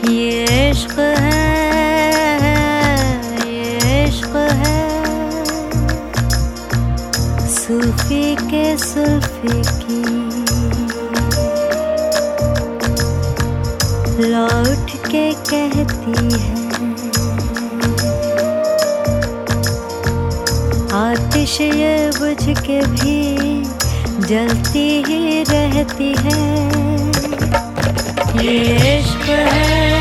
ये इश्क है, ये इश्क है, सूफी के सुल्फी की। लौट के कहती है, आतिश ये बुझ के भी जलती ही रहती है। ये इश्क है।